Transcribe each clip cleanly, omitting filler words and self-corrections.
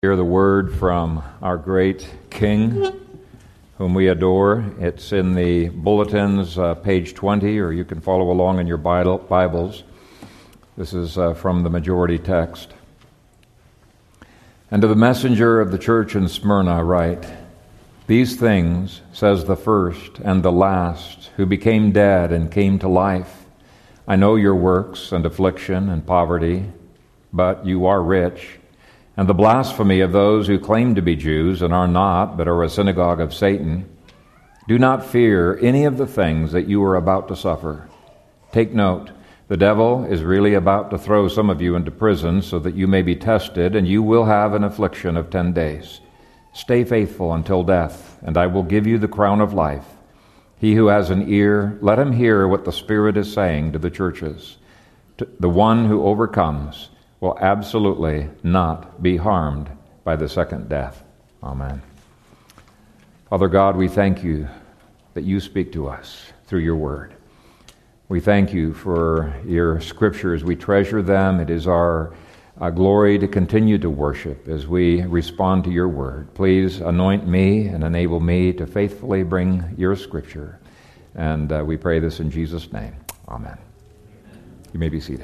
Hear the word from our great King, whom we adore. It's in the bulletins, page 20, or you can follow along in your Bibles. This is from the majority text. And to the messenger of the church in Smyrna write, "These things says the first and the last, who became dead and came to life. I know your works and affliction and poverty, but you are rich, and the blasphemy of those who claim to be Jews and are not, but are a synagogue of Satan. Do not fear any of the things that you are about to suffer. Take note, the devil is really about to throw some of you into prison so that you may be tested, and you will have an affliction of 10 days. Stay faithful until death, and I will give you the crown of life. He who has an ear, let him hear what the Spirit is saying to the churches. The one who overcomes will absolutely not be harmed by the second death." Amen. Father God, we thank you that you speak to us through your word. We thank you for your scriptures. We treasure them. It is our glory to continue to worship as we respond to your word. Please anoint me and enable me to faithfully bring your scripture. And we pray this in Jesus' name. Amen. You may be seated.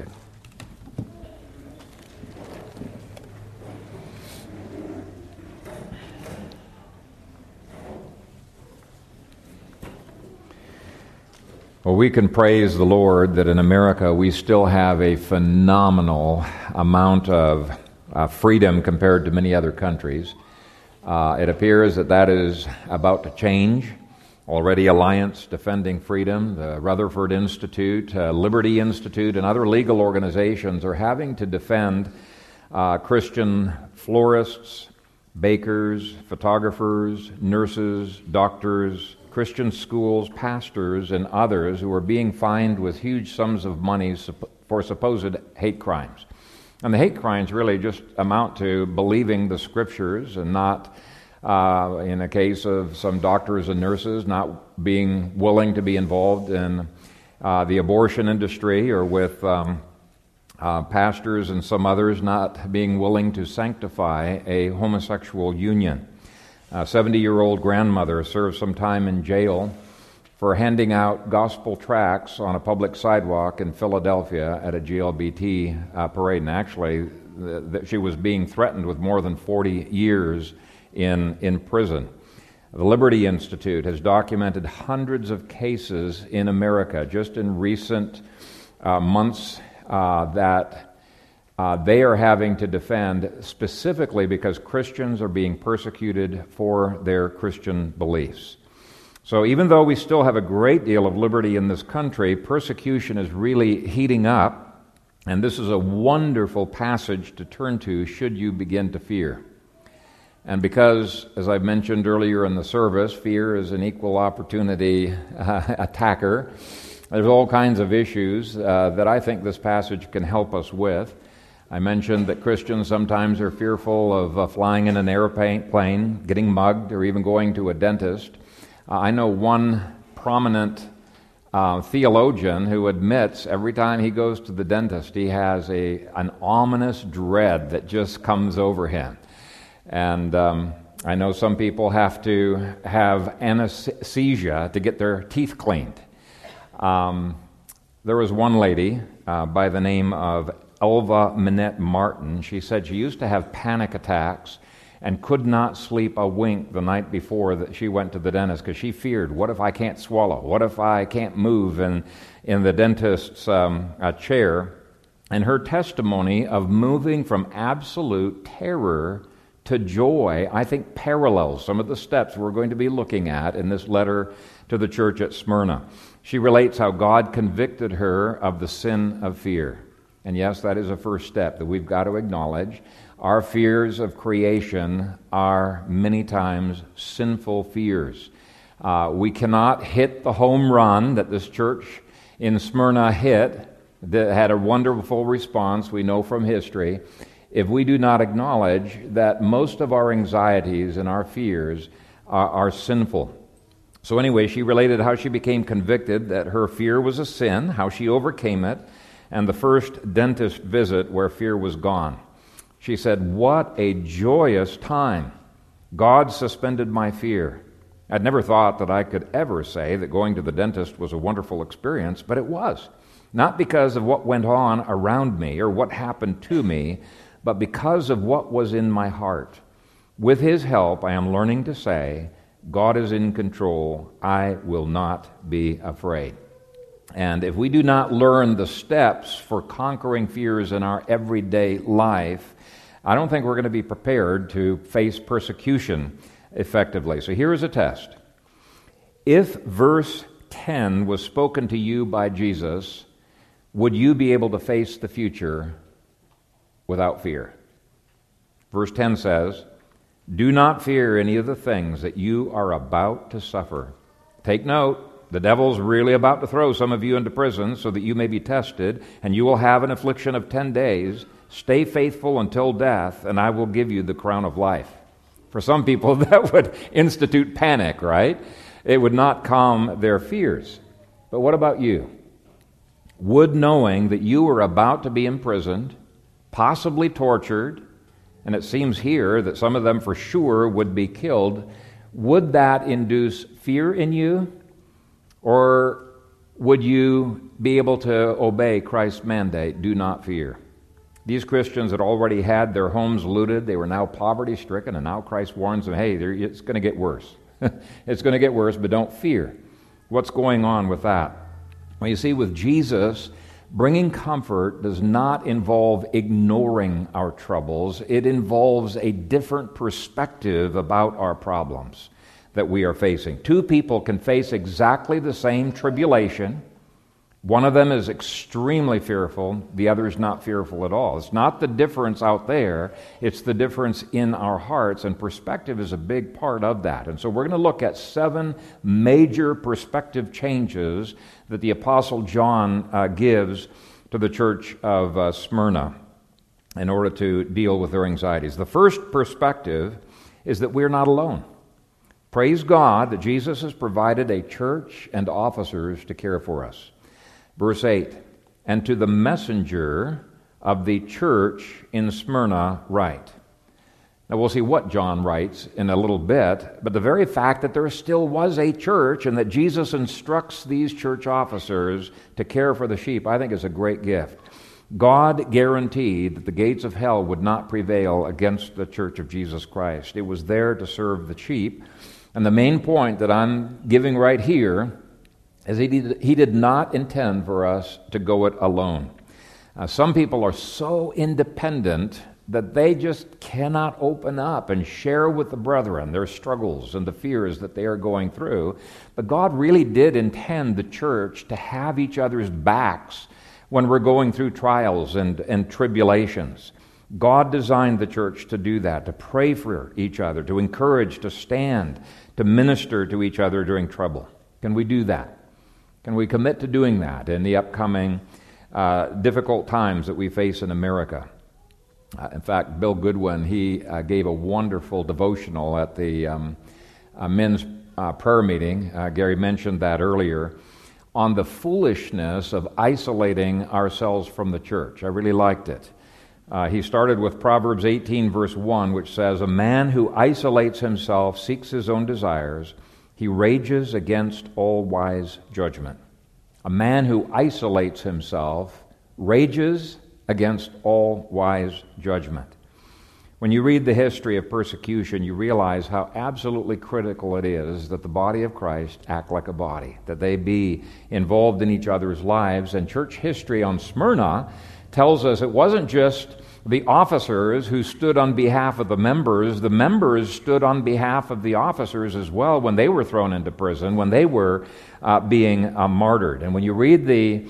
Well, we can praise the Lord that in America we still have a phenomenal amount of freedom compared to many other countries. It appears that is about to change. Already Alliance Defending Freedom, the Rutherford Institute, Liberty Institute, and other legal organizations are having to defend Christian florists, bakers, photographers, nurses, doctors, Christian schools, pastors, and others who are being fined with huge sums of money for supposed hate crimes. And the hate crimes really just amount to believing the scriptures and not, in the case of some doctors and nurses, not being willing to be involved in the abortion industry, or with pastors and some others not being willing to sanctify a homosexual union. A 70-year-old grandmother served some time in jail for handing out gospel tracts on a public sidewalk in Philadelphia at a GLBT parade. And actually, she was being threatened with more than 40 years in prison. The Liberty Institute has documented hundreds of cases in America just in recent months that they are having to defend, specifically because Christians are being persecuted for their Christian beliefs. So even though we still have a great deal of liberty in this country, persecution is really heating up, and this is a wonderful passage to turn to should you begin to fear. And because, as I mentioned earlier in the service, fear is an equal opportunity attacker, there's all kinds of issues that I think this passage can help us with. I mentioned that Christians sometimes are fearful of flying in an airplane, getting mugged, or even going to a dentist. I know one prominent theologian who admits every time he goes to the dentist, he has an ominous dread that just comes over him. And I know some people have to have anesthesia to get their teeth cleaned. There was one lady by the name of Elva Minette Martin. She said she used to have panic attacks and could not sleep a wink the night before that she went to the dentist because she feared, what if I can't swallow? What if I can't move in the dentist's chair? And her testimony of moving from absolute terror to joy, I think, parallels some of the steps we're going to be looking at in this letter to the church at Smyrna. She relates how God convicted her of the sin of fear. And yes, that is a first step that we've got to acknowledge. Our fears of creation are many times sinful fears. We cannot hit the home run that this church in Smyrna hit, that had a wonderful response, we know from history, if we do not acknowledge that most of our anxieties and our fears are sinful. So anyway, she related how she became convicted that her fear was a sin, how she overcame it, and the first dentist visit where fear was gone. She said, "What a joyous time. God suspended my fear." I'd never thought that I could ever say that going to the dentist was a wonderful experience, but it was. Not because of what went on around me or what happened to me, but because of what was in my heart. With His help, I am learning to say, God is in control. I will not be afraid. And if we do not learn the steps for conquering fears in our everyday life, I don't think we're going to be prepared to face persecution effectively. So here is a test. If verse 10 was spoken to you by Jesus, would you be able to face the future without fear? Verse 10 says, "Do not fear any of the things that you are about to suffer." Take note, the devil's really about to throw some of you into prison so that you may be tested, and you will have an affliction of 10 days. Stay faithful until death, and I will give you the crown of life. For some people, that would institute panic, right? It would not calm their fears. But what about you? Would knowing that you were about to be imprisoned, possibly tortured, and it seems here that some of them for sure would be killed, would that induce fear in you? Or would you be able to obey Christ's mandate, do not fear? These Christians had already had their homes looted. They were now poverty-stricken, and now Christ warns them, hey, it's going to get worse. It's going to get worse, but don't fear. What's going on with that? Well, you see, with Jesus, bringing comfort does not involve ignoring our troubles. It involves a different perspective about our problems that we are facing. Two people can face exactly the same tribulation. One of them is extremely fearful, the other is not fearful at all. It's not the difference out there, it's the difference in our hearts, and perspective is a big part of that. And so we're going to look at 7 major perspective changes that the Apostle John gives to the church of Smyrna in order to deal with their anxieties. The first perspective is that we're not alone. Praise God that Jesus has provided a church and officers to care for us. Verse 8, "And to the messenger of the church in Smyrna write." Now we'll see what John writes in a little bit, but the very fact that there still was a church and that Jesus instructs these church officers to care for the sheep, I think is a great gift. God guaranteed that the gates of hell would not prevail against the church of Jesus Christ. It was there to serve the sheep. And the main point that I'm giving right here is he did not intend for us to go it alone. Some people are so independent that they just cannot open up and share with the brethren their struggles and the fears that they are going through. But God really did intend the church to have each other's backs when we're going through trials and tribulations. God designed the church to do that, to pray for each other, to encourage, to stand, to minister to each other during trouble. Can we do that? Can we commit to doing that in the upcoming difficult times that we face in America? In fact, Bill Goodwin, he gave a wonderful devotional at the men's prayer meeting. Gary mentioned that earlier, on the foolishness of isolating ourselves from the church. I really liked it. He started with Proverbs 18, verse 1, which says, "A man who isolates himself seeks his own desires. He rages against all wise judgment." A man who isolates himself rages against all wise judgment. When you read the history of persecution, you realize how absolutely critical it is that the body of Christ act like a body, that they be involved in each other's lives. And church history on Smyrna tells us it wasn't just the officers who stood on behalf of the members stood on behalf of the officers as well when they were thrown into prison, when they were being martyred. And when you read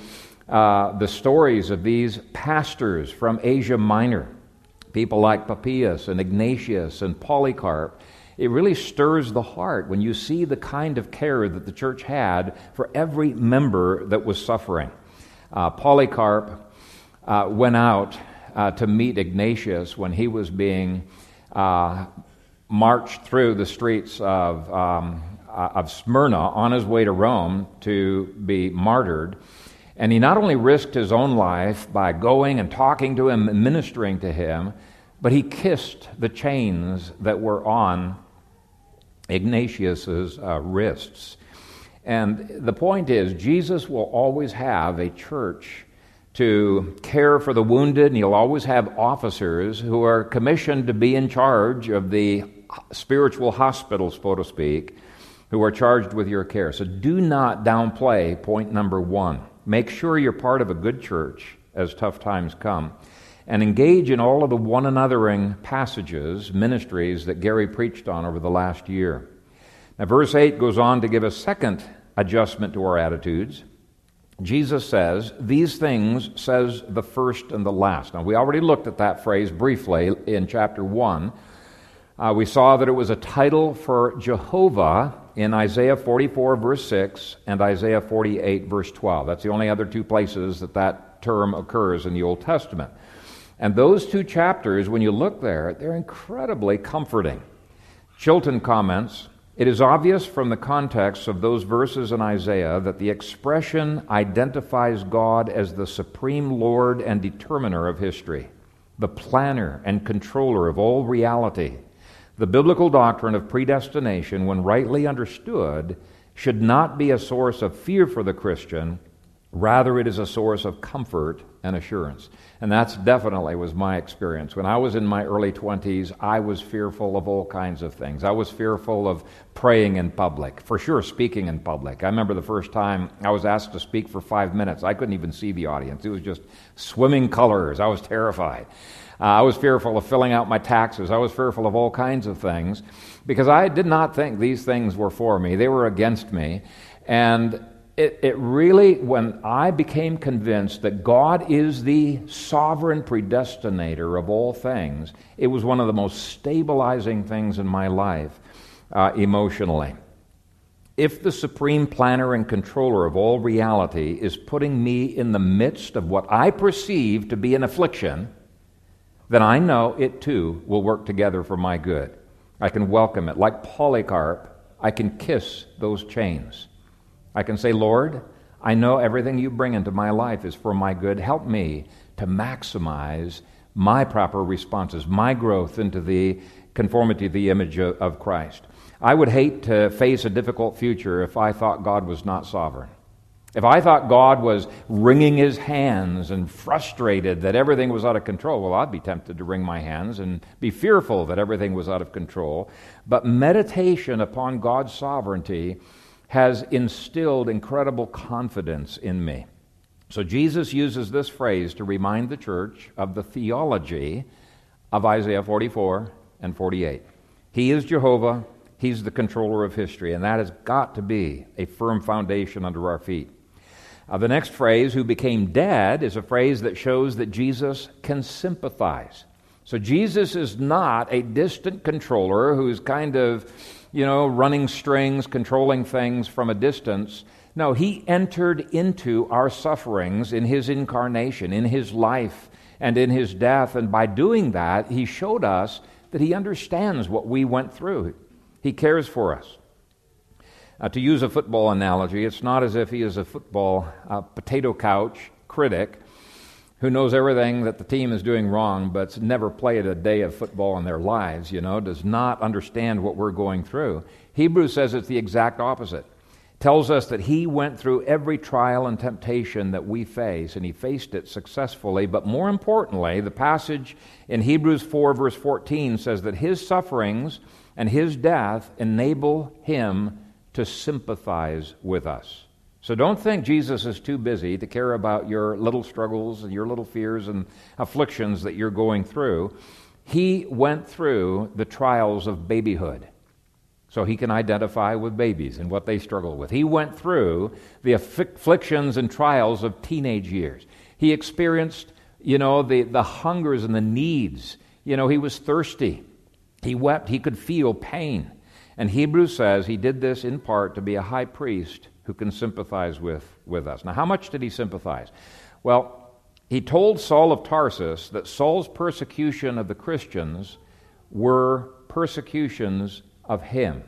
the stories of these pastors from Asia Minor, people like Papias and Ignatius and Polycarp, it really stirs the heart when you see the kind of care that the church had for every member that was suffering. Polycarp went out to meet Ignatius when he was being marched through the streets of Smyrna on his way to Rome to be martyred. And he not only risked his own life by going and talking to him and ministering to him, but he kissed the chains that were on Ignatius's wrists. And the point is, Jesus will always have a church to care for the wounded, and he'll always have officers who are commissioned to be in charge of the spiritual hospitals, so to speak, who are charged with your care. So do not downplay point number one. Make sure you're part of a good church as tough times come, and engage in all of the one anothering passages, ministries that Gary preached on over the last year. Now, verse 8 goes on to give a second adjustment to our attitudes. Jesus says, "These things says the first and the last." Now, we already looked at that phrase briefly in chapter 1. We saw that it was a title for Jehovah in Isaiah 44, verse 6, and Isaiah 48, verse 12. That's the only other two places that that term occurs in the Old Testament. And those two chapters, when you look there, they're incredibly comforting. Chilton comments, "It is obvious from the context of those verses in Isaiah that the expression identifies God as the supreme Lord and determiner of history, the planner and controller of all reality. The biblical doctrine of predestination, when rightly understood, should not be a source of fear for the Christian. Rather, it is a source of comfort and assurance." And that's definitely was my experience. When I was in my early 20s, I was fearful of all kinds of things. I was fearful of praying in public, for sure speaking in public. I remember the first time I was asked to speak for 5 minutes. I couldn't even see the audience. It was just swimming colors. I was terrified. I was fearful of filling out my taxes. I was fearful of all kinds of things because I did not think these things were for me. They were against me. And it really, when I became convinced that God is the sovereign predestinator of all things, it was one of the most stabilizing things in my life emotionally. If the supreme planner and controller of all reality is putting me in the midst of what I perceive to be an affliction, then I know it too will work together for my good. I can welcome it. Like Polycarp, I can kiss those chains. I can say, "Lord, I know everything you bring into my life is for my good. Help me to maximize my proper responses, my growth into the conformity to the image of Christ." I would hate to face a difficult future if I thought God was not sovereign. If I thought God was wringing his hands and frustrated that everything was out of control, well, I'd be tempted to wring my hands and be fearful that everything was out of control. But meditation upon God's sovereignty has instilled incredible confidence in me. So Jesus uses this phrase to remind the church of the theology of Isaiah 44 and 48. He is Jehovah. He's the controller of history, and that has got to be a firm foundation under our feet. The next phrase, "who became dead," is a phrase that shows that Jesus can sympathize. So Jesus is not a distant controller who's kind of, running strings, controlling things from a distance. No, he entered into our sufferings in his incarnation, in his life, and in his death. And by doing that, he showed us that he understands what we went through. He cares for us. To use a football analogy, it's not as if he is a football potato couch critic who knows everything that the team is doing wrong but's never played a day of football in their lives, does not understand what we're going through. Hebrews says it's the exact opposite. Tells us that he went through every trial and temptation that we face, and he faced it successfully. But more importantly, the passage in Hebrews 4, verse 14 says that his sufferings and his death enable him to sympathize with us. So don't think Jesus is too busy to care about your little struggles and your little fears and afflictions that you're going through. He went through the trials of babyhood, so he can identify with babies and what they struggle with. He went through the afflictions and trials of teenage years. He experienced, the hungers and the needs. He was thirsty. He wept. He could feel pain. And Hebrews says he did this in part to be a high priest who can sympathize with us. Now, how much did he sympathize? Well, he told Saul of Tarsus that Saul's persecution of the Christians were persecutions of him.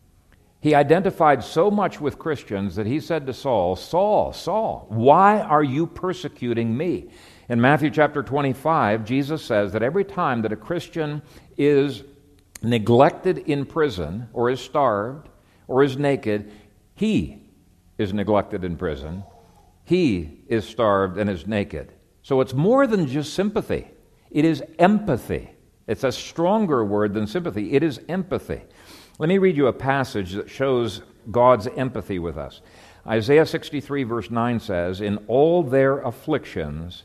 He identified so much with Christians that he said to Saul, "Saul, Saul, why are you persecuting me?" In Matthew chapter 25, Jesus says that every time that a Christian is neglected in prison, or is starved, or is naked, he is neglected in prison, he is starved and is naked. So it's more than just sympathy. It is empathy. It's a stronger word than sympathy. It is empathy. Let me read you a passage that shows God's empathy with us. Isaiah 63 verse 9 says, "In all their afflictions,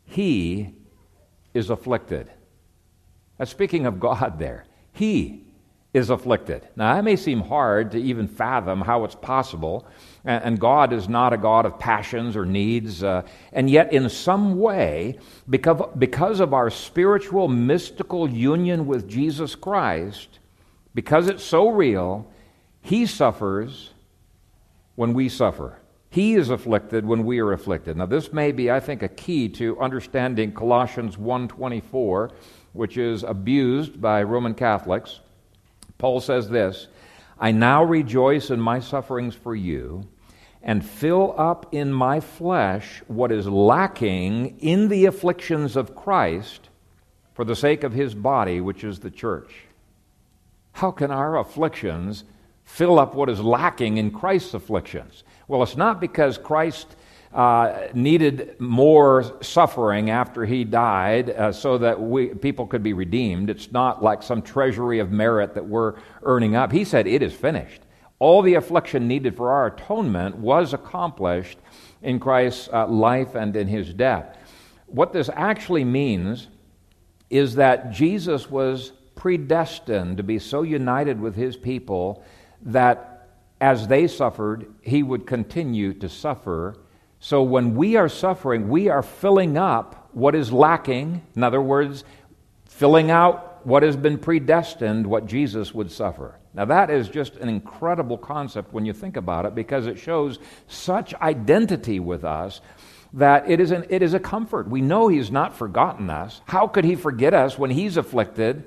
he is afflicted." That's speaking of God there. He is afflicted. Now, that may seem hard to even fathom how it's possible, and God is not a God of passions or needs, and yet in some way, because of our spiritual, mystical union with Jesus Christ, because it's so real, he suffers when we suffer. He is afflicted when we are afflicted. Now, this may be, I think, a key to understanding Colossians 1:24, which is abused by Roman Catholics. Paul says this, "I now rejoice in my sufferings for you, and fill up in my flesh what is lacking in the afflictions of Christ for the sake of his body, which is the church." How can our afflictions fill up what is lacking in Christ's afflictions? Well, it's not because Christ needed more suffering after he died so that people could be redeemed. It's not like some treasury of merit that we're earning up. He said, "It is finished." All the affliction needed for our atonement was accomplished in Christ's life and in his death. What this actually means is that Jesus was predestined to be so united with his people that as they suffered, he would continue to suffer. So when we are suffering, we are filling up what is lacking. In other words, filling out what has been predestined, what Jesus would suffer. Now that is just an incredible concept when you think about it, because it shows such identity with us that it is a comfort. We know he's not forgotten us. How could he forget us when he's afflicted,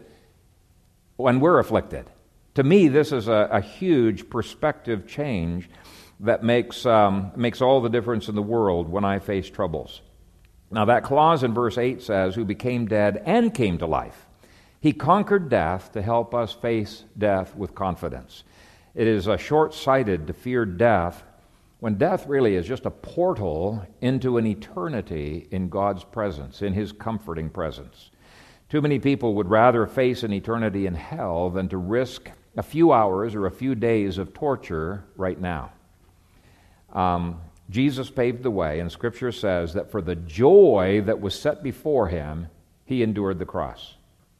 when we're afflicted? To me, this is a huge perspective change that makes all the difference in the world when I face troubles. Now that clause in verse 8 says, "Who became dead and came to life." He conquered death to help us face death with confidence. It is short-sighted to fear death when death really is just a portal into an eternity in God's presence, in his comforting presence. Too many people would rather face an eternity in hell than to risk a few hours or a few days of torture right now. Jesus paved the way, and Scripture says that for the joy that was set before him, he endured the cross.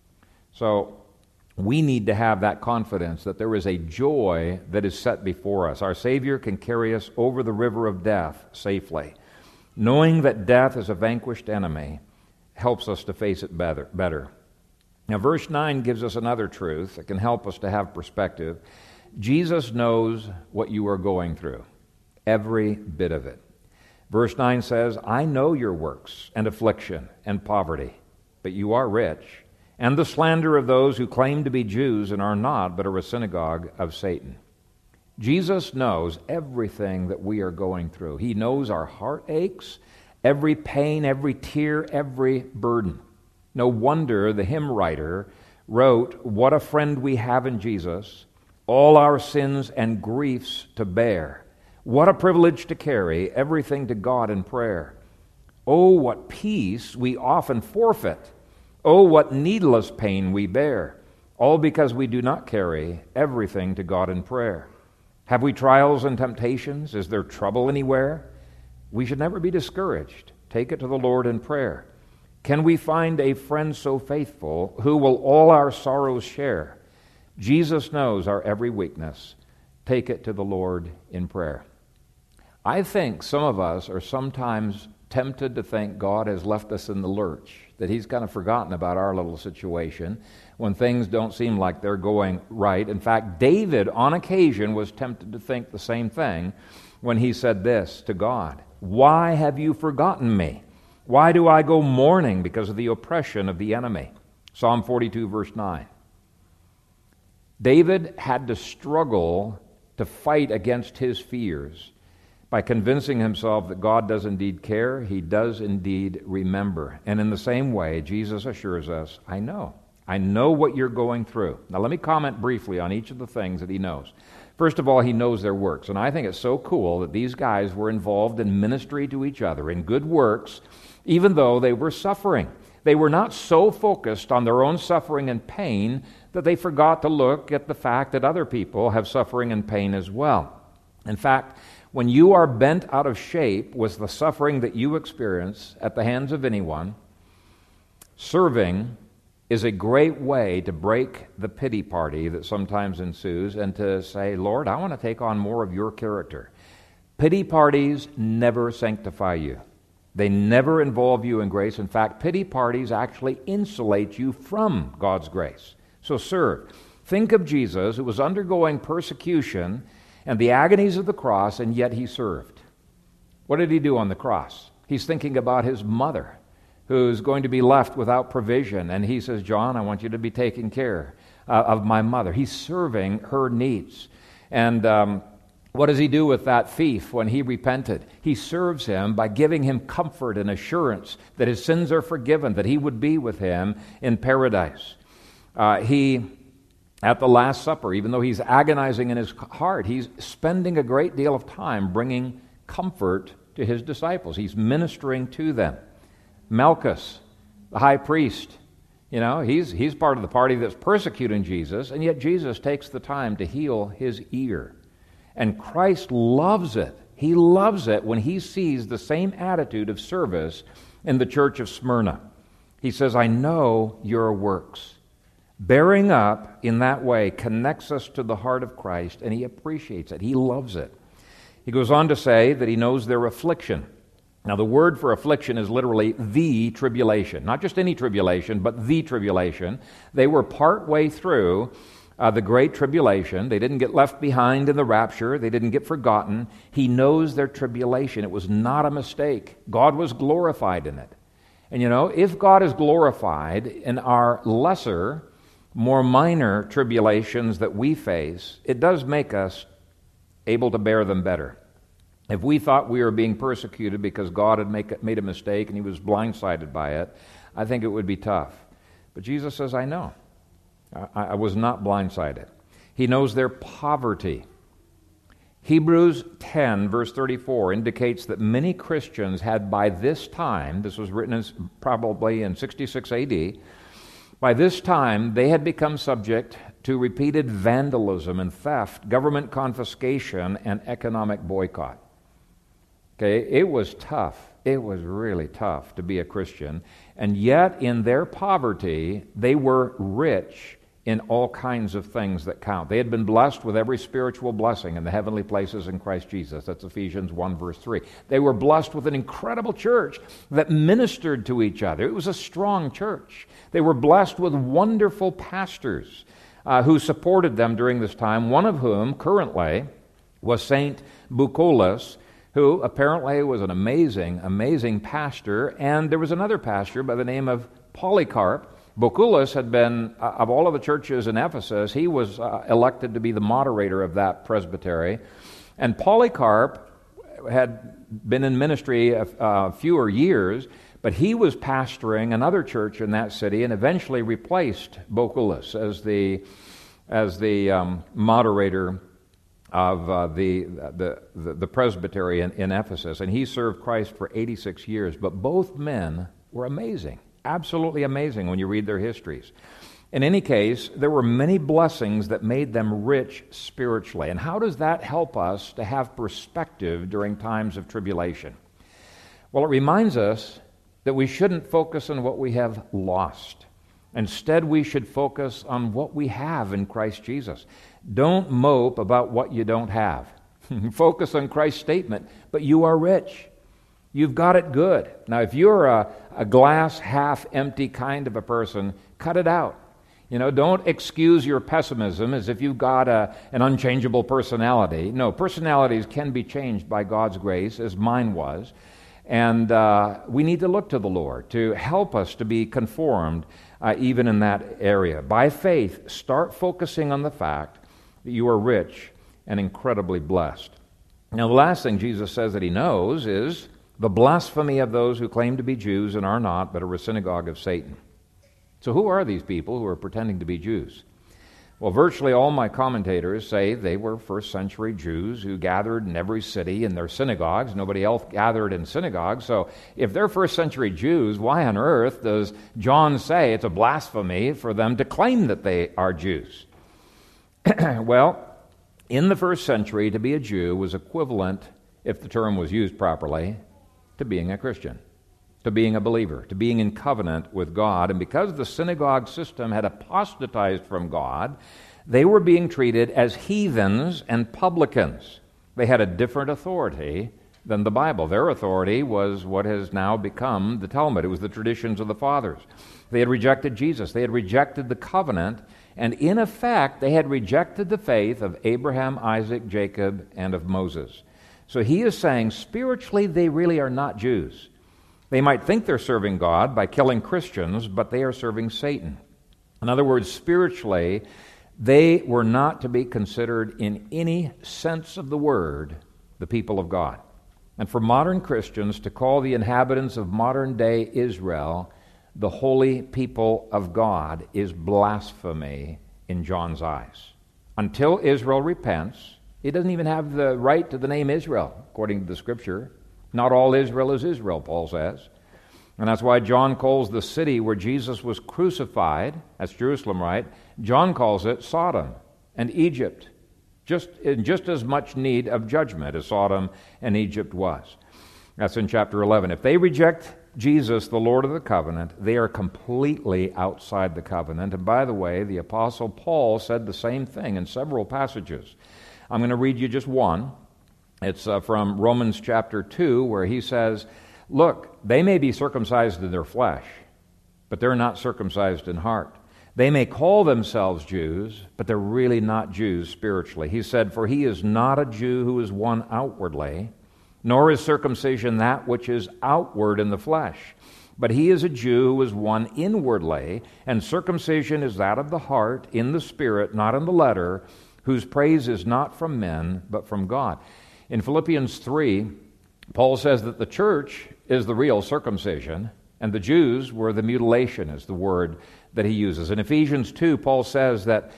So we need to have that confidence that there is a joy that is set before us. Our Savior can carry us over the river of death safely. Knowing that death is a vanquished enemy helps us to face it better. Now, verse 9 gives us another truth that can help us to have perspective. Jesus knows what you are going through, every bit of it. Verse 9 says, "I know your works and affliction and poverty, but you are rich, and the slander of those who claim to be Jews and are not, but are a synagogue of Satan." Jesus knows everything that we are going through. He knows our heartaches, every pain, every tear, every burden. No wonder the hymn writer wrote, "What a friend we have in Jesus, all our sins and griefs to bear. What a privilege to carry everything to God in prayer. Oh, what peace we often forfeit. Oh, what needless pain we bear, all because we do not carry everything to God in prayer. Have we trials and temptations? Is there trouble anywhere? We should never be discouraged. Take it to the Lord in prayer. Can we find a friend so faithful who will all our sorrows share? Jesus knows our every weakness. Take it to the Lord in prayer." I think some of us are sometimes tempted to think God has left us in the lurch, that he's kind of forgotten about our little situation when things don't seem like they're going right. In fact, David on occasion was tempted to think the same thing when he said this to God, "Why have you forgotten me? Why do I go mourning because of the oppression of the enemy?" Psalm 42, verse 9. David had to struggle to fight against his fears by convincing himself that God does indeed care, he does indeed remember. And in the same way, Jesus assures us, I know. I know what you're going through. Now let me comment briefly on each of the things that he knows. First of all, he knows their works. And I think it's so cool that these guys were involved in ministry to each other, in good works, even though they were suffering. They were not so focused on their own suffering and pain that they forgot to look at the fact that other people have suffering and pain as well. In fact, when you are bent out of shape with the suffering that you experience at the hands of anyone, serving is a great way to break the pity party that sometimes ensues and to say, Lord, I want to take on more of your character. Pity parties never sanctify you. They never involve you in grace. In fact, pity parties actually insulate you from God's grace. So serve. Think of Jesus, who was undergoing persecution and the agonies of the cross, and yet he served. What did he do on the cross? He's thinking about his mother, who's going to be left without provision. And he says, John, I want you to be taking care of my mother. He's serving her needs. And what does he do with that thief when he repented? He serves him by giving him comfort and assurance that his sins are forgiven, that he would be with him in paradise. At the Last Supper, even though he's agonizing in his heart, he's spending a great deal of time bringing comfort to his disciples. He's ministering to them. Malchus, the high priest, he's part of the party that's persecuting Jesus, and yet Jesus takes the time to heal his ear. And Christ loves it. He loves it when he sees the same attitude of service in the church of Smyrna. He says, I know your works. Bearing up in that way connects us to the heart of Christ, and he appreciates it. He loves it. He goes on to say that he knows their affliction. Now, the word for affliction is literally the tribulation. Not just any tribulation, but the tribulation. They were partway through the great tribulation. They didn't get left behind in the rapture. They didn't get forgotten. He knows their tribulation. It was not a mistake. God was glorified in it. And if God is glorified in our lesser, more minor tribulations that we face, it does make us able to bear them better. If we thought we were being persecuted because God had made a mistake and he was blindsided by it, I think it would be tough. But Jesus says, I know. I was not blindsided. He knows their poverty. Hebrews 10, verse 34, indicates that many Christians had by this time, this was written probably in 66 AD, by this time they had become subject to repeated vandalism and theft, government confiscation, and economic boycott. Okay, it was tough. It was really tough to be a Christian. And yet, in their poverty, they were rich in all kinds of things that count. They had been blessed with every spiritual blessing in the heavenly places in Christ Jesus. That's Ephesians 1, verse 3. They were blessed with an incredible church that ministered to each other. It was a strong church. They were blessed with wonderful pastors who supported them during this time, one of whom currently was Saint Bucolaus, who apparently was an amazing, amazing pastor. And there was another pastor by the name of Polycarp. Bucolaus had been, of all of the churches in Ephesus, he was elected to be the moderator of that presbytery. And Polycarp had been in ministry a fewer years, but he was pastoring another church in that city and eventually replaced Bucolaus as the moderator of the presbytery in Ephesus. And he served Christ for 86 years. But both men were amazing. Absolutely amazing when you read their histories. In any case, there were many blessings that made them rich spiritually. And how does that help us to have perspective during times of tribulation? Well, it reminds us that we shouldn't focus on what we have lost. Instead, we should focus on what we have in Christ Jesus. Don't mope about what you don't have. Focus on Christ's statement, but you are rich. You've got it good. Now, if you're a glass half empty kind of a person, cut it out. Don't excuse your pessimism as if you've got an unchangeable personality. No, personalities can be changed by God's grace, as mine was. And we need to look to the Lord to help us to be conformed even in that area. By faith, start focusing on the fact that you are rich and incredibly blessed. Now, the last thing Jesus says that he knows is the blasphemy of those who claim to be Jews and are not, but are a synagogue of Satan. So who are these people who are pretending to be Jews? Well, virtually all my commentators say they were first century Jews who gathered in every city in their synagogues. Nobody else gathered in synagogues. So if they're first century Jews, why on earth does John say it's a blasphemy for them to claim that they are Jews? Well, in the first century, to be a Jew was equivalent, if the term was used properly, to being a Christian, to being a believer, to being in covenant with God. And because the synagogue system had apostatized from God, they were being treated as heathens and publicans. They had a different authority than the Bible. Their authority was what has now become the Talmud. It was the traditions of the fathers. They had rejected Jesus. They had rejected the covenant. And in effect, they had rejected the faith of Abraham, Isaac, Jacob, and of Moses. So he is saying spiritually they really are not Jews. They might think they're serving God by killing Christians, but they are serving Satan. In other words, spiritually, they were not to be considered in any sense of the word the people of God. And for modern Christians to call the inhabitants of modern-day Israel the holy people of God is blasphemy in John's eyes. Until Israel repents, he doesn't even have the right to the name Israel, according to the Scripture. Not all Israel is Israel, Paul says. And that's why John calls the city where Jesus was crucified, that's Jerusalem, right? John calls it Sodom and Egypt, in just as much need of judgment as Sodom and Egypt was. That's in chapter 11. If they reject Jesus, the Lord of the covenant, they are completely outside the covenant. And by the way, the Apostle Paul said the same thing in several passages. I'm going to read you just one. It's from Romans chapter 2, where he says, look, they may be circumcised in their flesh, but they're not circumcised in heart. They may call themselves Jews, but they're really not Jews spiritually. He said, for he is not a Jew who is one outwardly, nor is circumcision that which is outward in the flesh. But he is a Jew who is one inwardly, and circumcision is that of the heart, in the spirit, not in the letter, whose praise is not from men, but from God. In Philippians 3, Paul says that the church is the real circumcision, and the Jews were the mutilation, is the word that he uses. In Ephesians 2, Paul says that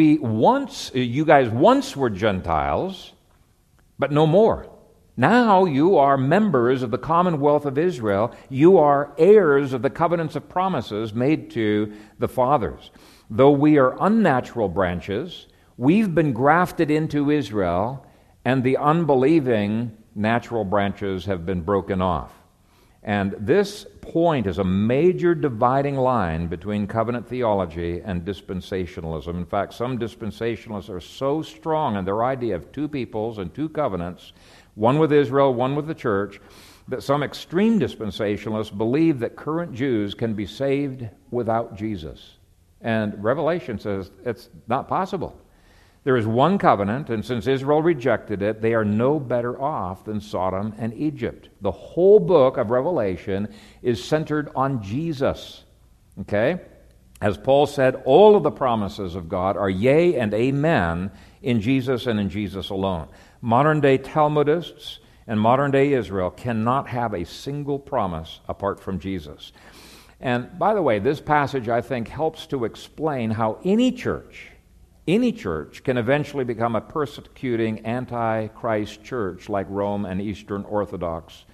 you guys once were Gentiles, but no more. Now you are members of the commonwealth of Israel. You are heirs of the covenants of promises made to the fathers. Though we are unnatural branches, we've been grafted into Israel, and the unbelieving natural branches have been broken off. And this point is a major dividing line between covenant theology and dispensationalism. In fact, some dispensationalists are so strong in their idea of two peoples and two covenants, one with Israel, one with the church, that some extreme dispensationalists believe that current Jews can be saved without Jesus. And Revelation says it's not possible. There is one covenant, and since Israel rejected it, they are no better off than Sodom and Egypt. The whole book of Revelation is centered on Jesus. Okay? As Paul said, all of the promises of God are yea and amen in Jesus and in Jesus alone. Modern-day Talmudists and modern-day Israel cannot have a single promise apart from Jesus. And by the way, this passage, I think, helps to explain how any church can eventually become a persecuting anti-Christ church like Rome and Eastern Orthodoxy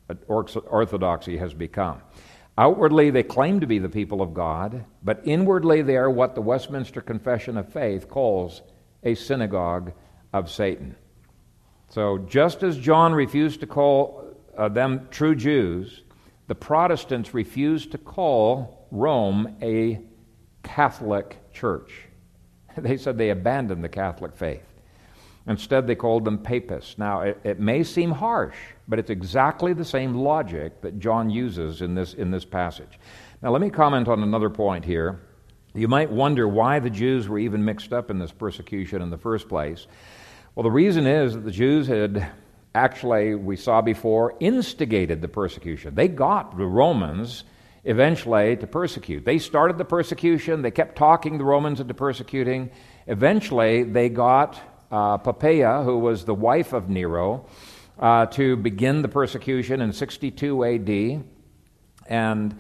has become. Outwardly, they claim to be the people of God, but inwardly they are what the Westminster Confession of Faith calls a synagogue of Satan. So just as John refused to call them true Jews, the Protestants refused to call Rome a Catholic church. They said they abandoned the Catholic faith. Instead, they called them papists. Now, it may seem harsh, but it's exactly the same logic that John uses in this passage. Now, let me comment on another point here. You might wonder why the Jews were even mixed up in this persecution in the first place. Well, the reason is that the Jews had actually, we saw before, instigated the persecution. They got the Romans eventually to persecute. They started the persecution. They kept talking the Romans into persecuting. Eventually, they got Poppaea, who was the wife of Nero, to begin the persecution in 62 A.D., and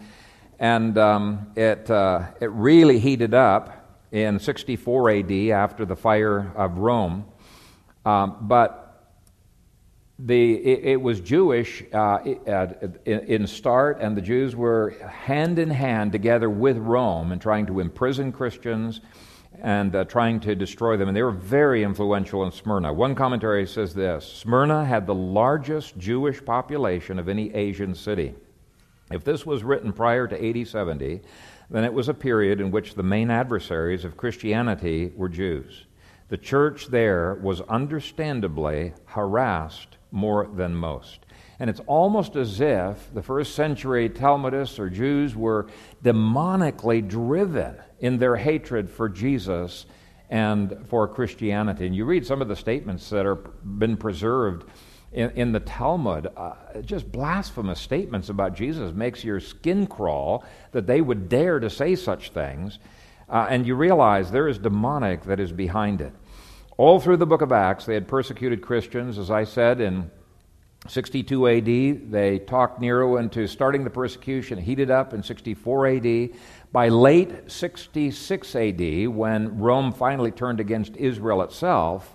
it really heated up in 64 A.D. after the fire of Rome. But it was Jewish in start, and the Jews were hand in hand together with Rome in trying to imprison Christians and trying to destroy them. And they were very influential in Smyrna. One commentary says this: Smyrna had the largest Jewish population of any Asian city. If this was written prior to AD 70, then it was a period in which the main adversaries of Christianity were Jews. The church there was understandably harassed more than most. And it's almost as if the first century Talmudists or Jews were demonically driven in their hatred for Jesus and for Christianity. And you read some of the statements that are been preserved in the Talmud, just blasphemous statements about Jesus. Makes your skin crawl that they would dare to say such things. And you realize there is demonic that is behind it. All through the book of Acts, they had persecuted Christians. As I said, in 62 A.D., they talked Nero into starting the persecution, heated up in 64 A.D. By late 66 A.D., when Rome finally turned against Israel itself,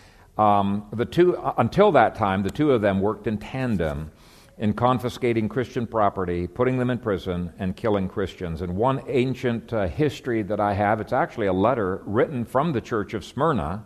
until that time, the two of them worked in tandem in confiscating Christian property, putting them in prison, and killing Christians. And one ancient history that I have, it's actually a letter written from the church of Smyrna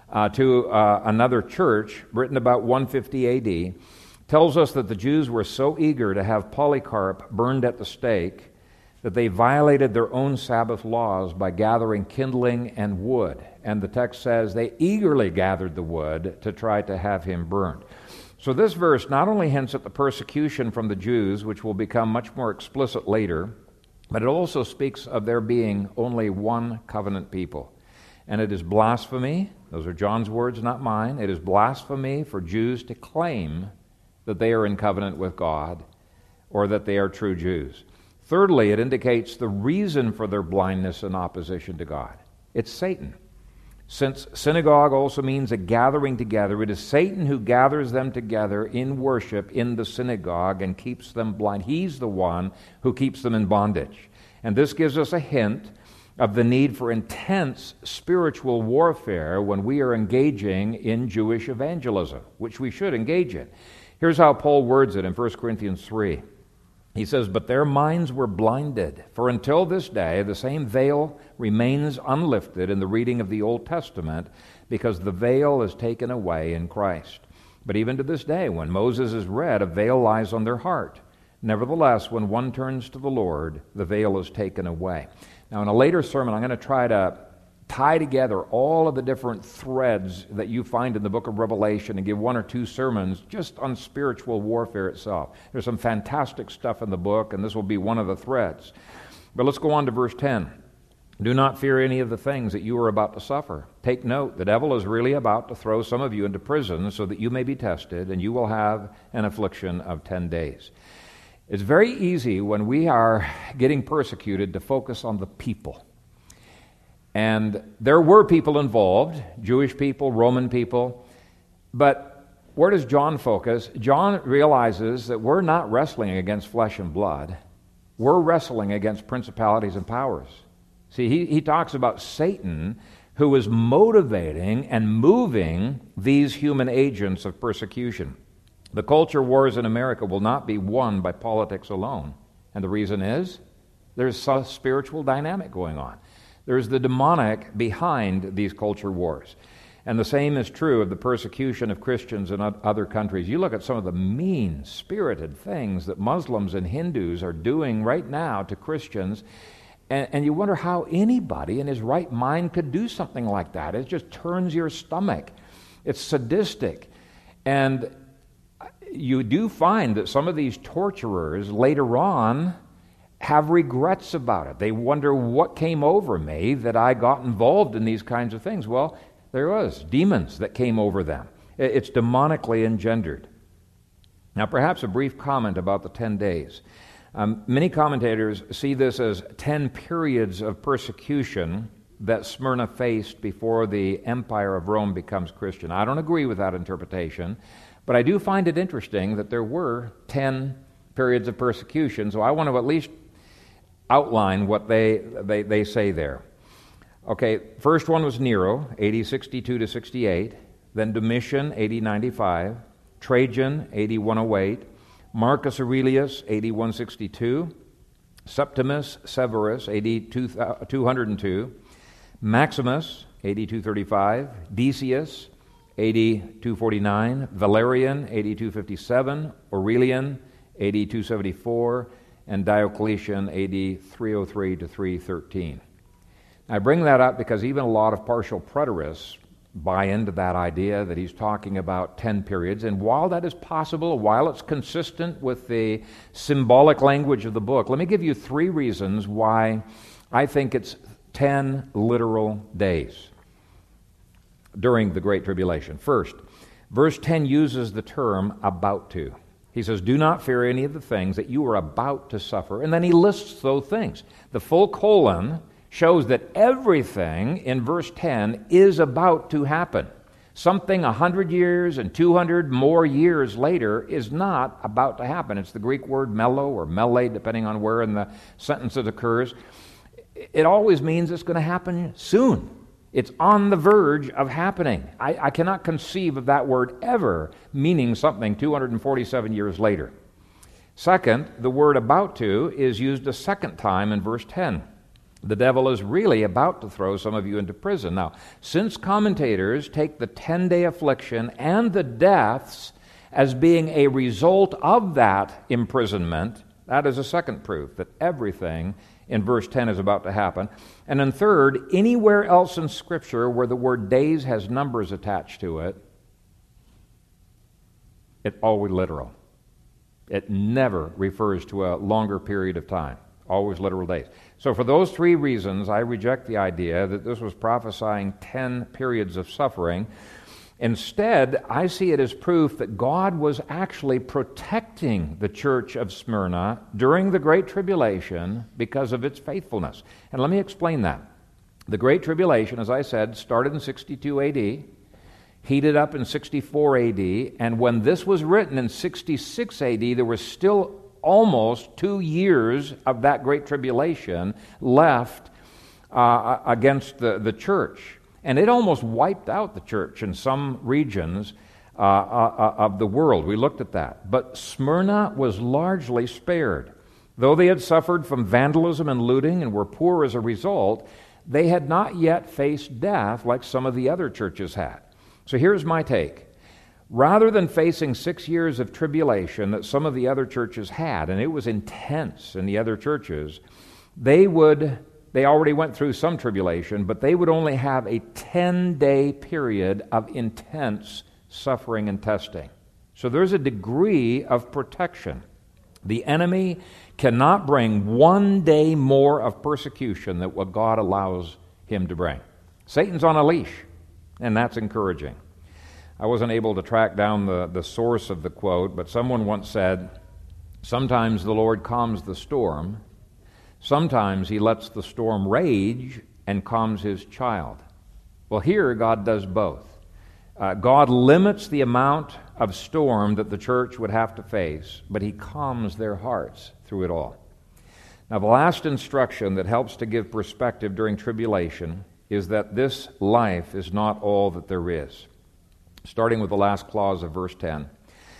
to another church, written about 150 A.D., tells us that the Jews were so eager to have Polycarp burned at the stake that they violated their own Sabbath laws by gathering kindling and wood. And the text says they eagerly gathered the wood to try to have him burned. So this verse not only hints at the persecution from the Jews, which will become much more explicit later, but it also speaks of there being only one covenant people. And it is blasphemy, those are John's words, not mine, it is blasphemy for Jews to claim that they are in covenant with God or that they are true Jews. Thirdly, it indicates the reason for their blindness and opposition to God. It's Satan. Since synagogue also means a gathering together, it is Satan who gathers them together in worship in the synagogue and keeps them blind. He's the one who keeps them in bondage. And this gives us a hint of the need for intense spiritual warfare when we are engaging in Jewish evangelism, which we should engage in. Here's how Paul words it in 1 Corinthians 3. He says, "But their minds were blinded, for until this day the same veil remains unlifted in the reading of the Old Testament, because the veil is taken away in Christ. But even to this day, when Moses is read, a veil lies on their heart. Nevertheless, when one turns to the Lord, the veil is taken away." Now, in a later sermon, I'm going to try to tie together all of the different threads that you find in the book of Revelation and give one or two sermons just on spiritual warfare itself. There's some fantastic stuff in the book, and this will be one of the threads. But let's go on to verse 10. "Do not fear any of the things that you are about to suffer. Take note, the devil is really about to throw some of you into prison so that you may be tested, and you will have an affliction of 10 days. It's very easy when we are getting persecuted to focus on the people. And there were people involved, Jewish people, Roman people, but where does John focus? John realizes that we're not wrestling against flesh and blood. We're wrestling against principalities and powers. See, he talks about Satan, who is motivating and moving these human agents of persecution. The culture wars in America will not be won by politics alone. And the reason is there's a spiritual dynamic going on. There's the demonic behind these culture wars. And the same is true of the persecution of Christians in other countries. You look at some of the mean-spirited things that Muslims and Hindus are doing right now to Christians, and you wonder how anybody in his right mind could do something like that. It just turns your stomach. It's sadistic. And you do find that some of these torturers later on have regrets about it. They wonder, what came over me that I got involved in these kinds of things? Well, there was demons that came over them. It's demonically engendered. Now, perhaps a brief comment about the 10 days. Many commentators see this as 10 periods of persecution that Smyrna faced before the Empire of Rome becomes Christian. I don't agree with that interpretation, but I do find it interesting that there were 10 periods of persecution, so I want to at least outline what they say there. Okay, first one was Nero, AD 62 to 68, then Domitian, AD 95, Trajan, AD 108, Marcus Aurelius, AD 162, Septimus Severus, AD 202, Maximus, AD 235, Decius, AD 249, Valerian, AD 257, Aurelian, AD 274, and Diocletian, AD 303 to 313. I bring that up because even a lot of partial preterists buy into that idea that he's talking about 10 periods, and while that is possible, while it's consistent with the symbolic language of the book, let me give you 3 reasons why I think it's 10 literal days during the Great Tribulation. First, verse 10 uses the term about to. He says, do not fear any of the things that you are about to suffer. And then he lists those things. The full colon shows that everything in verse 10 is about to happen. Something 100 years and 200 more years later is not about to happen. It's the Greek word melo or mele, depending on where in the sentence it occurs. It always means it's going to happen soon. It's on the verge of happening. I cannot conceive of that word ever meaning something 247 years later. Second, the word about to is used a second time in verse 10. The devil is really about to throw some of you into prison. Now, since commentators take the 10-day affliction and the deaths as being a result of that imprisonment, that is a second proof that everything in verse 10 is about to happen. And then third, anywhere else in Scripture where the word days has numbers attached to it, it's always literal. It never refers to a longer period of time. Always literal days. So for those 3 reasons, I reject the idea that this was prophesying 10 periods of suffering. Instead, I see it as proof that God was actually protecting the church of Smyrna during the Great Tribulation because of its faithfulness. And let me explain that. The Great Tribulation, as I said, started in 62 AD, heated up in 64 AD, and when this was written in 66 AD, there was still almost 2 years of that Great Tribulation left against the church. And it almost wiped out the church in some regions of the world. We looked at that. But Smyrna was largely spared. Though they had suffered from vandalism and looting and were poor as a result, they had not yet faced death like some of the other churches had. So here's my take. Rather than facing 6 years of tribulation that some of the other churches had, and it was intense in the other churches, they already went through some tribulation, but they would only have a 10-day period of intense suffering and testing. So there's a degree of protection. The enemy cannot bring 1 day more of persecution than what God allows him to bring. Satan's on a leash, and that's encouraging. I wasn't able to track down the source of the quote, but someone once said, sometimes the Lord calms the storm, sometimes he lets the storm rage and calms his child. Well, here God does both. God limits the amount of storm that the church would have to face, but he calms their hearts through it all. Now, the last instruction that helps to give perspective during tribulation is that this life is not all that there is. Starting with the last clause of verse 10.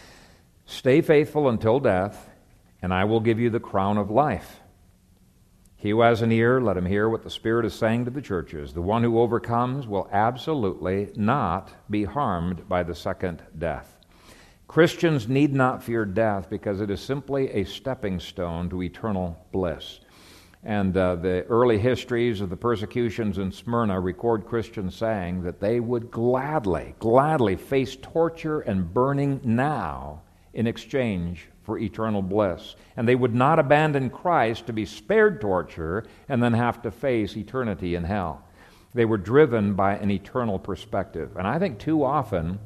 Stay faithful until death, and I will give you the crown of life. He who has an ear, let him hear what the Spirit is saying to the churches. The one who overcomes will absolutely not be harmed by the second death. Christians need not fear death because it is simply a stepping stone to eternal bliss. And the early histories of the persecutions in Smyrna record Christians saying that they would gladly face torture and burning now in exchange for eternal bliss. And they would not abandon Christ to be spared torture and then have to face eternity in hell. They were driven by an eternal perspective. And I think too often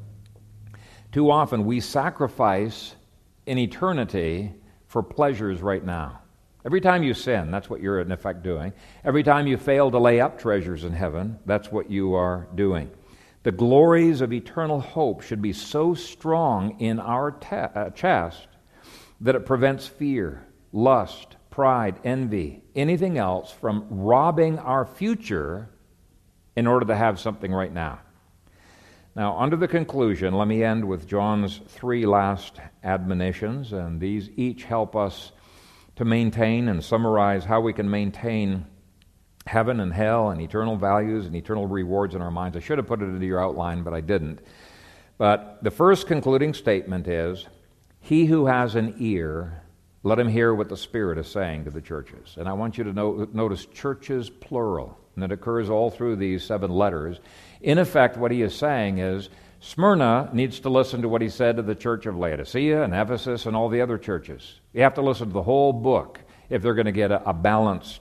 we sacrifice in eternity for pleasures right now. Every time you sin, that's what you're in effect doing. Every time you fail to lay up treasures in heaven, that's what you are doing. The glories of eternal hope should be so strong in our chest that it prevents fear, lust, pride, envy, anything else from robbing our future in order to have something right now. Now, under the conclusion, let me end with John's 3 last admonitions, and these each help us to maintain and summarize how we can maintain heaven and hell and eternal values and eternal rewards in our minds. I should have put it into your outline, but I didn't. But the first concluding statement is, he who has an ear, let him hear what the Spirit is saying to the churches. And I want you to notice churches plural, and it occurs all through these 7 letters. In effect, what he is saying is, Smyrna needs to listen to what he said to the church of Laodicea and Ephesus and all the other churches. You have to listen to the whole book if they're going to get a balanced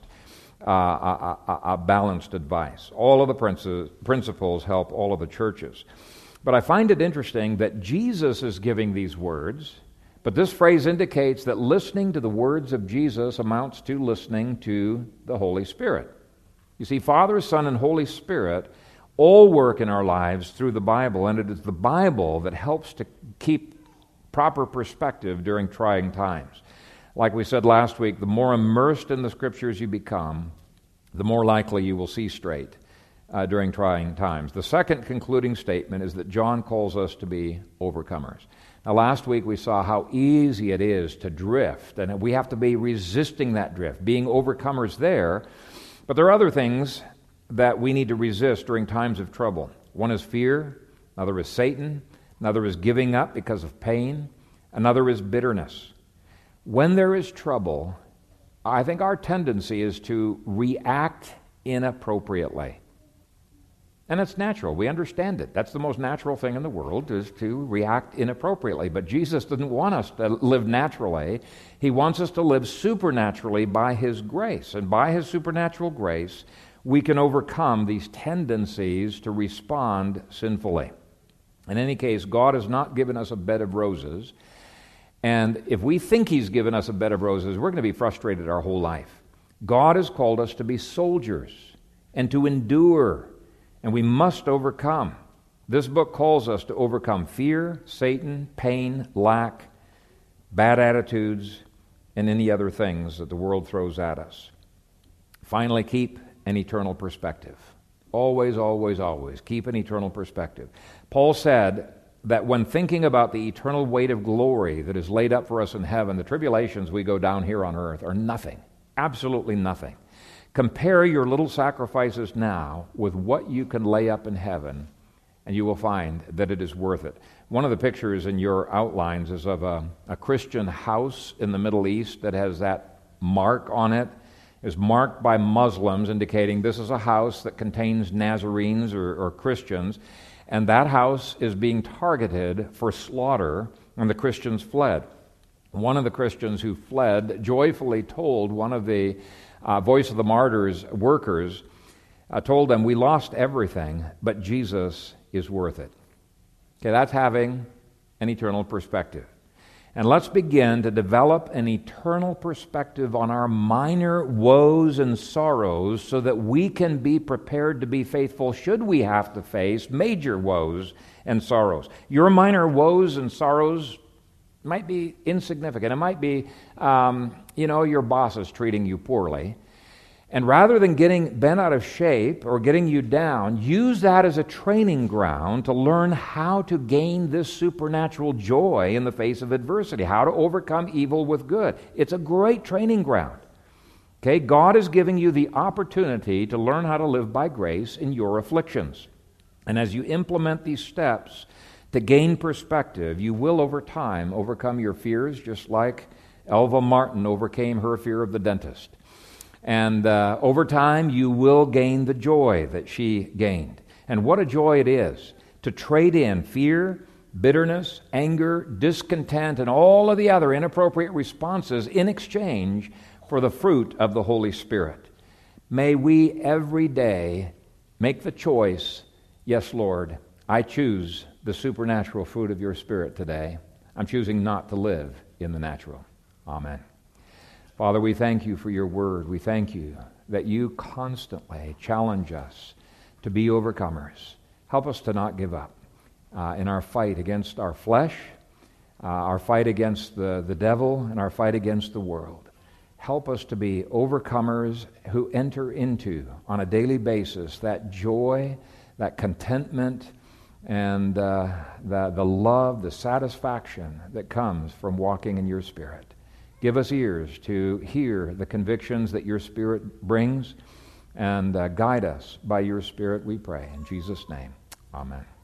advice. All of the principles help all of the churches. But I find it interesting that Jesus is giving these words, but this phrase indicates that listening to the words of Jesus amounts to listening to the Holy Spirit. You see, Father, Son, and Holy Spirit all work in our lives through the Bible, and it is the Bible that helps to keep proper perspective during trying times. Like we said last week, the more immersed in the Scriptures you become, the more likely you will see straight during trying times. The second concluding statement is that John calls us to be overcomers. Now, last week we saw how easy it is to drift, and we have to be resisting that drift, being overcomers there. But there are other things that we need to resist during times of trouble. One is fear, another is Satan, another is giving up because of pain, another is bitterness. When there is trouble, I think our tendency is to react inappropriately. And it's natural. We understand it. That's the most natural thing in the world, is to react inappropriately. But Jesus didn't want us to live naturally. He wants us to live supernaturally by His grace. And by His supernatural grace, we can overcome these tendencies to respond sinfully. In any case, God has not given us a bed of roses. And if we think He's given us a bed of roses, we're going to be frustrated our whole life. God has called us to be soldiers and to endure, and we must overcome. This book calls us to overcome fear, Satan, pain, lack, bad attitudes, and any other things that the world throws at us. Finally, keep an eternal perspective. Always, always, always keep an eternal perspective. Paul said that when thinking about the eternal weight of glory that is laid up for us in heaven, the tribulations we go down here on earth are nothing, absolutely nothing. Compare your little sacrifices now with what you can lay up in heaven, and you will find that it is worth it. One of the pictures in your outlines is of a Christian house in the Middle East that has that mark on it. Is marked by Muslims, indicating this is a house that contains Nazarenes or Christians, and that house is being targeted for slaughter, and the Christians fled. One of the Christians who fled joyfully told one of the Voice of the Martyrs workers, told them, "We lost everything, but Jesus is worth it." Okay, that's having an eternal perspective. And let's begin to develop an eternal perspective on our minor woes and sorrows so that we can be prepared to be faithful should we have to face major woes and sorrows. Your minor woes and sorrows might be insignificant. It might be, your boss is treating you poorly. And rather than getting bent out of shape or getting you down, use that as a training ground to learn how to gain this supernatural joy in the face of adversity, how to overcome evil with good. It's a great training ground. Okay, God is giving you the opportunity to learn how to live by grace in your afflictions. And as you implement these steps to gain perspective, you will over time overcome your fears, just like Elva Martin overcame her fear of the dentist. And over time, you will gain the joy that she gained. And what a joy it is to trade in fear, bitterness, anger, discontent, and all of the other inappropriate responses in exchange for the fruit of the Holy Spirit. May we every day make the choice, yes, Lord, I choose the supernatural fruit of your Spirit today. I'm choosing not to live in the natural. Amen. Father, we thank you for your word. We thank you that you constantly challenge us to be overcomers. Help us to not give up in our fight against our flesh, our fight against the devil, and our fight against the world. Help us to be overcomers who enter into, on a daily basis, that joy, that contentment, and the love, the satisfaction that comes from walking in your Spirit. Give us ears to hear the convictions that your Spirit brings, and guide us by your Spirit, we pray. In Jesus' name, amen.